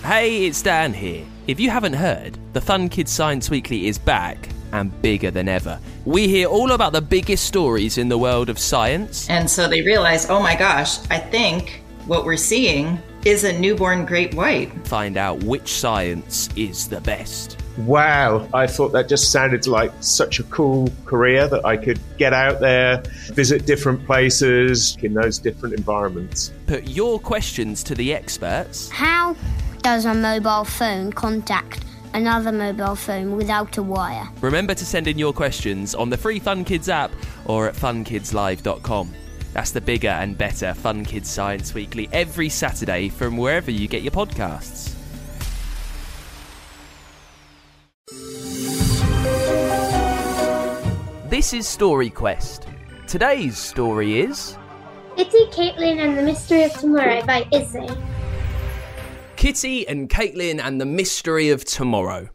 Hey, it's Dan here. If you haven't heard, the Fun Kids Science Weekly is back and bigger than ever. We hear all about the biggest stories in the world of science. And so they realize, oh my gosh, I think what we're seeing is a newborn great white. Find out which science is the best. Wow, I thought that just sounded like such a cool career that I could get out there, visit different places in those different environments. Put your questions to the experts. How does a mobile phone contact another mobile phone without a wire? Remember to send in your questions on the free Fun Kids app or at funkidslive.com. That's the bigger and better Fun Kids Science Weekly every Saturday from wherever you get your podcasts. This is Story Quest. Today's story is Kitty, Caitlin and the Mystery of Tomorrow by Izzy. Kitty and Caitlin and the Mystery of Tomorrow.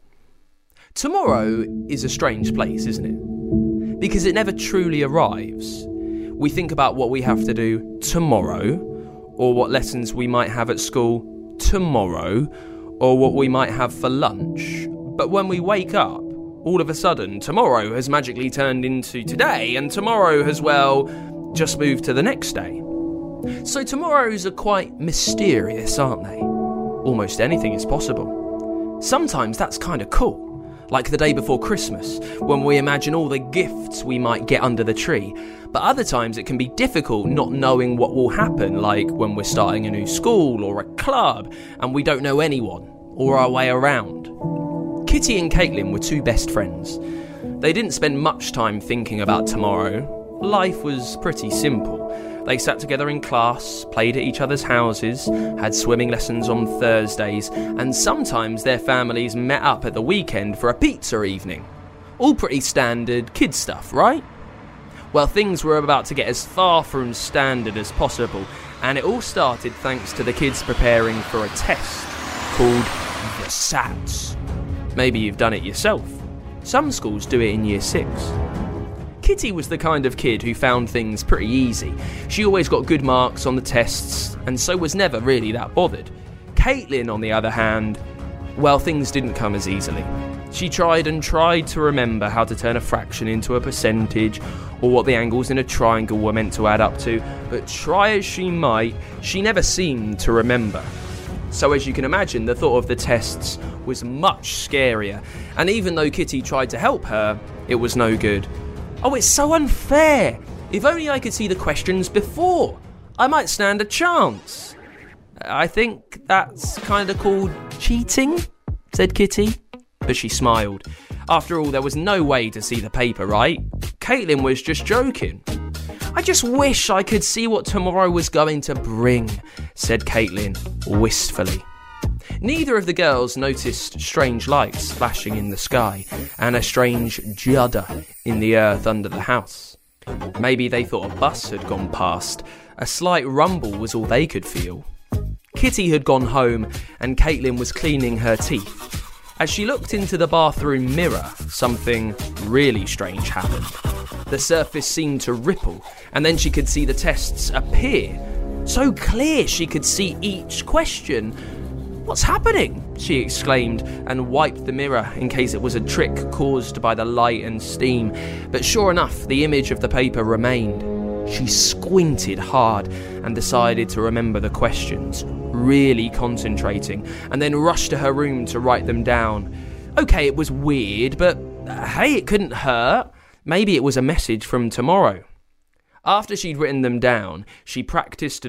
Tomorrow is a strange place, isn't it? Because it never truly arrives. We think about what we have to do tomorrow, or what lessons we might have at school tomorrow, or what we might have for lunch. But when we wake up, all of a sudden, tomorrow has magically turned into today, and tomorrow has, well, just moved to the next day. So tomorrows are quite mysterious, aren't they? Almost anything is possible. Sometimes that's kind of cool. Like the day before Christmas, when we imagine all the gifts we might get under the tree. But other times it can be difficult not knowing what will happen, like when we're starting a new school or a club and we don't know anyone or our way around. Kitty and Caitlin were two best friends. They didn't spend much time thinking about tomorrow. Life was pretty simple. They sat together in class, played at each other's houses, had swimming lessons on Thursdays, and sometimes their families met up at the weekend for a pizza evening. All pretty standard kid stuff, right? Well, things were about to get as far from standard as possible, and it all started thanks to the kids preparing for a test called the SATs. Maybe you've done it yourself. Some schools do it in Year 6. Kitty was the kind of kid who found things pretty easy. She always got good marks on the tests, and so was never really that bothered. Caitlin, on the other hand, well, things didn't come as easily. She tried and tried to remember how to turn a fraction into a percentage, or what the angles in a triangle were meant to add up to, but try as she might, she never seemed to remember. So as you can imagine, the thought of the tests was much scarier, and even though Kitty tried to help her, it was no good. Oh, it's so unfair! If only I could see the questions before, I might stand a chance. I think that's kind of called cheating, said Kitty. But she smiled. After all, there was no way to see the paper, right? Caitlin was just joking. I just wish I could see what tomorrow was going to bring, said Caitlin wistfully. Neither of the girls noticed strange lights flashing in the sky and a strange judder in the earth under the house. Maybe they thought a bus had gone past. A slight rumble was all they could feel. Kitty had gone home and Caitlin was cleaning her teeth. As she looked into the bathroom mirror, something really strange happened. The surface seemed to ripple, and then she could see the tests appear. So clear she could see each question. "What's happening?" she exclaimed, and wiped the mirror in case it was a trick caused by the light and steam. But sure enough, the image of the paper remained. She squinted hard and decided to remember the questions, really concentrating, and then rushed to her room to write them down. Okay, it was weird, but hey, it couldn't hurt. Maybe it was a message from tomorrow. After she'd written them down, she practiced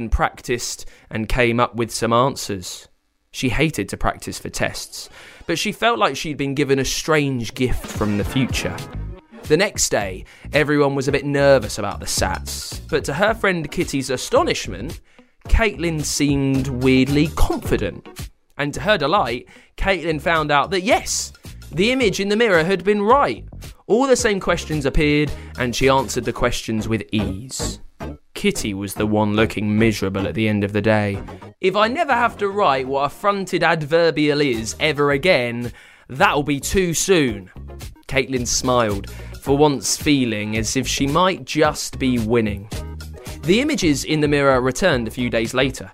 and came up with some answers. She hated to practice for tests, but she felt like she'd been given a strange gift from the future. The next day, everyone was a bit nervous about the SATs, but to her friend Kitty's astonishment, Caitlin seemed weirdly confident. And to her delight, Caitlin found out that yes, the image in the mirror had been right. All the same questions appeared, and she answered the questions with ease. Kitty was the one looking miserable at the end of the day. If I never have to write what a fronted adverbial is ever again, that'll be too soon. Caitlin smiled, for once feeling as if she might just be winning. The images in the mirror returned a few days later.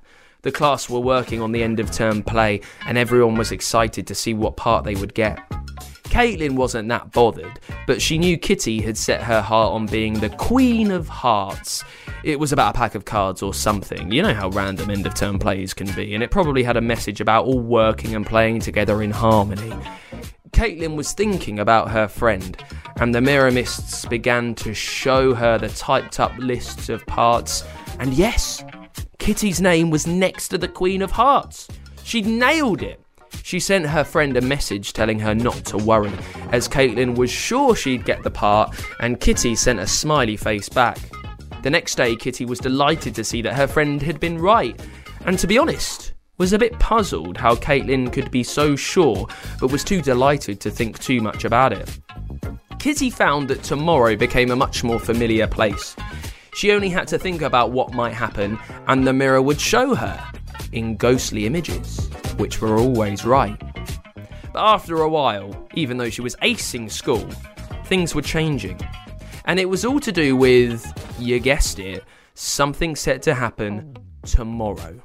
The class were working on the end of term play, and everyone was excited to see what part they would get. Caitlin wasn't that bothered, but she knew Kitty had set her heart on being the Queen of Hearts. It was about a pack of cards or something. You know how random end of term plays can be, and it probably had a message about all working and playing together in harmony. Caitlin was thinking about her friend, and the mirror mists began to show her the typed up lists of parts, and yes, Kitty's name was next to the Queen of Hearts. She'd nailed it. She sent her friend a message telling her not to worry, as Caitlin was sure she'd get the part, and Kitty sent a smiley face back. The next day, Kitty was delighted to see that her friend had been right, and to be honest, was a bit puzzled how Caitlin could be so sure, but was too delighted to think too much about it. Kitty found that tomorrow became a much more familiar place. She only had to think about what might happen, and the mirror would show her, in ghostly images, which were always right. But after a while, even though she was acing school, things were changing. And it was all to do with, you guessed it, something set to happen tomorrow.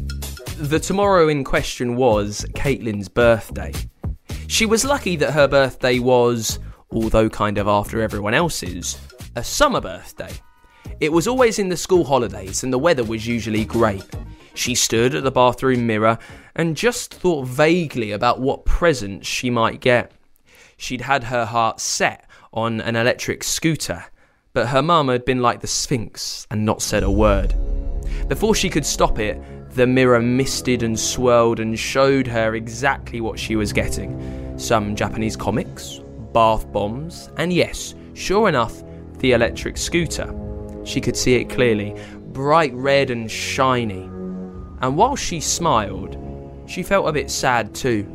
The tomorrow in question was Caitlin's birthday. She was lucky that her birthday was, although kind of after everyone else's, a summer birthday. It was always in the school holidays and the weather was usually great. She stood at the bathroom mirror and just thought vaguely about what presents she might get. She'd had her heart set on an electric scooter, but her mum had been like the Sphinx and not said a word. Before she could stop it, the mirror misted and swirled and showed her exactly what she was getting. Some Japanese comics, bath bombs, and yes, sure enough, the electric scooter. She could see it clearly, bright red and shiny. And while she smiled, she felt a bit sad too.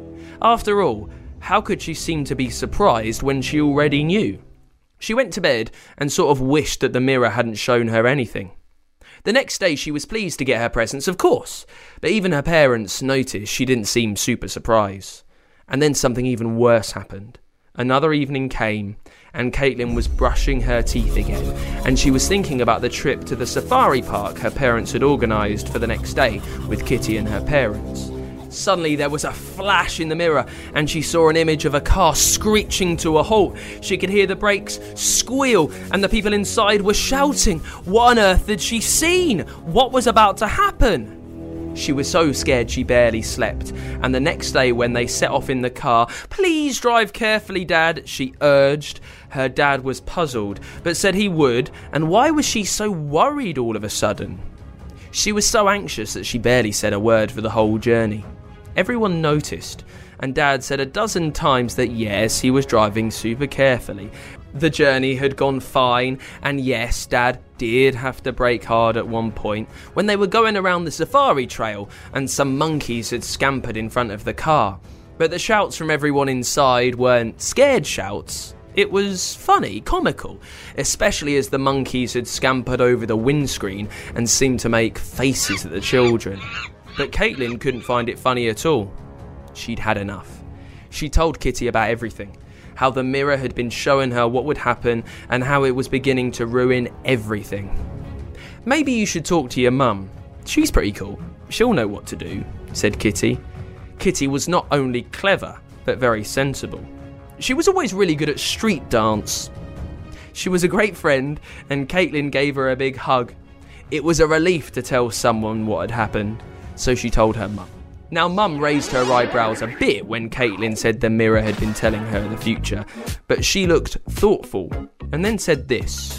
After all, how could she seem to be surprised when she already knew? She went to bed and sort of wished that the mirror hadn't shown her anything. The next day she was pleased to get her presents, of course, but even her parents noticed she didn't seem super surprised. And then something even worse happened. Another evening came, and Caitlin was brushing her teeth again, and she was thinking about the trip to the safari park her parents had organised for the next day with Kitty and her parents. Suddenly there was a flash in the mirror, and she saw an image of a car screeching to a halt. She could hear the brakes squeal, and the people inside were shouting. What on earth had she seen? What was about to happen? She was so scared she barely slept, and the next day when they set off in the car, "Please drive carefully, Dad," she urged. Her dad was puzzled, but said he would, and why was she so worried all of a sudden? She was so anxious that she barely said a word for the whole journey. Everyone noticed, and Dad said a dozen times that yes, he was driving super carefully. The journey had gone fine, and yes, Dad did have to brake hard at one point when they were going around the safari trail and some monkeys had scampered in front of the car. But the shouts from everyone inside weren't scared shouts. It was funny, comical, especially as the monkeys had scampered over the windscreen and seemed to make faces at the children. But Caitlin couldn't find it funny at all. She'd had enough. She told Kitty about everything. How the mirror had been showing her what would happen and how it was beginning to ruin everything. "Maybe you should talk to your mum. She's pretty cool. She'll know what to do," said Kitty. Kitty was not only clever, but very sensible. She was always really good at street dance. She was a great friend, and Caitlin gave her a big hug. It was a relief to tell someone what had happened, so she told her mum. Now, Mum raised her eyebrows a bit when Caitlin said the mirror had been telling her the future, but she looked thoughtful and then said this: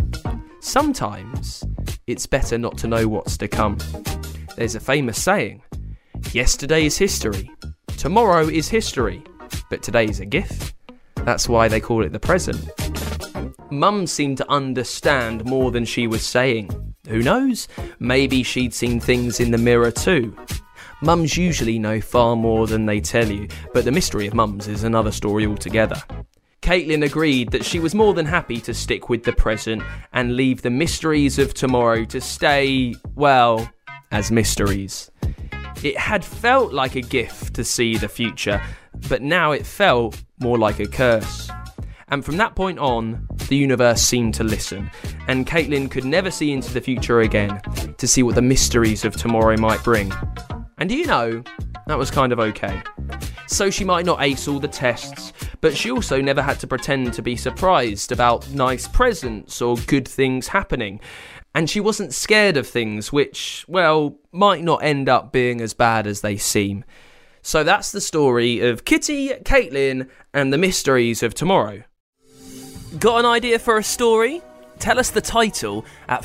"Sometimes it's better not to know what's to come. There's a famous saying, yesterday is history, tomorrow is history, but today's a gift. That's why they call it the present." Mum seemed to understand more than she was saying. Who knows? Maybe she'd seen things in the mirror too. Mums usually know far more than they tell you, but the mystery of mums is another story altogether. Caitlin agreed that she was more than happy to stick with the present and leave the mysteries of tomorrow to stay, well, as mysteries. It had felt like a gift to see the future, but now it felt more like a curse. And from that point on, the universe seemed to listen, and Caitlin could never see into the future again to see what the mysteries of tomorrow might bring. And you know, that was kind of okay. So she might not ace all the tests, but she also never had to pretend to be surprised about nice presents or good things happening. And she wasn't scared of things which, well, might not end up being as bad as they seem. So that's the story of Kitty, Caitlin, and the mysteries of tomorrow. Got an idea for a story? Tell us the title at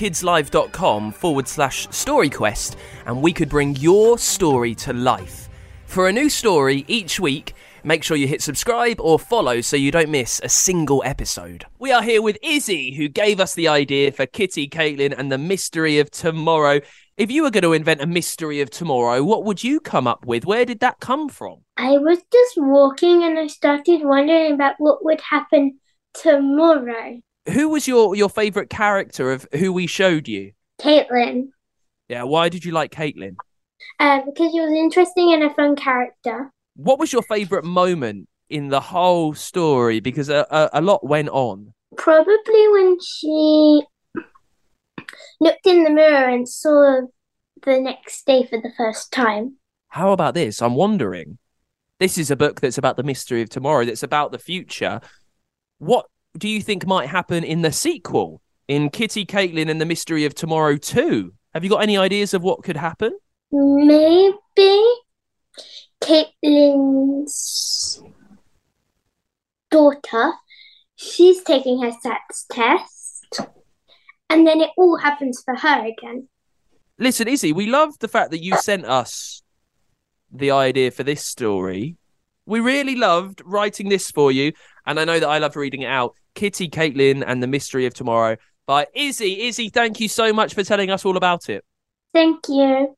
funkidslive.com/storyquest and we could bring your story to life. For a new story each week, make sure you hit subscribe or follow so you don't miss a single episode. We are here with Izzy, who gave us the idea for Kitty, Caitlin, and the mystery of tomorrow. If you were going to invent a mystery of tomorrow, what would you come up with? Where did that come from? I was just walking and I started wondering about what would happen tomorrow. Who was your favourite character of who we showed you? Caitlin. Yeah, why did you like Caitlin? Because she was interesting and a fun character. What was your favourite moment in the whole story? Because a lot went on. Probably when she looked in the mirror and saw the next day for the first time. How about this? I'm wondering. This is a book that's about the mystery of tomorrow, that's about the future. What do you think might happen in the sequel? In Kitty, Caitlin, and the Mystery of Tomorrow 2? Have you got any ideas of what could happen? Maybe Caitlin's daughter, she's taking her SATs test, and then it all happens for her again. Listen, Izzy, we love the fact that you sent us the idea for this story. We really loved writing this for you, and I know that I loved reading it out. Kitty, Caitlin, and the Mystery of Tomorrow by Izzy. Izzy, thank you so much for telling us all about it. Thank you.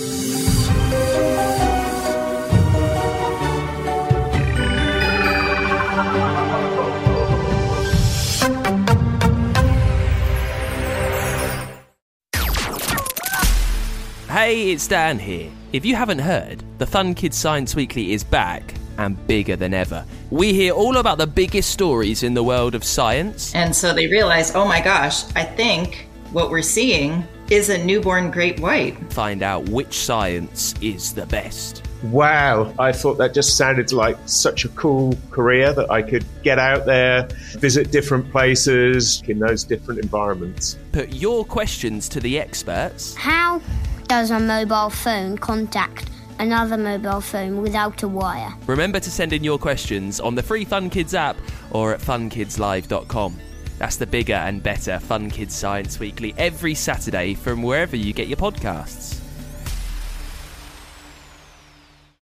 Hey, it's Dan here. If you haven't heard, the Fun Kids Science Weekly is back and bigger than ever. We hear all about the biggest stories in the world of science. And so they realize, oh my gosh, I think what we're seeing is a newborn great white. Find out which science is the best. Wow, I thought that just sounded like such a cool career that I could get out there, visit different places in those different environments. Put your questions to the experts. How does a mobile phone contact another mobile phone without a wire? Remember to send in your questions on the free Fun Kids app or at funkidslive.com. That's the bigger and better Fun Kids Science Weekly every Saturday from wherever you get your podcasts.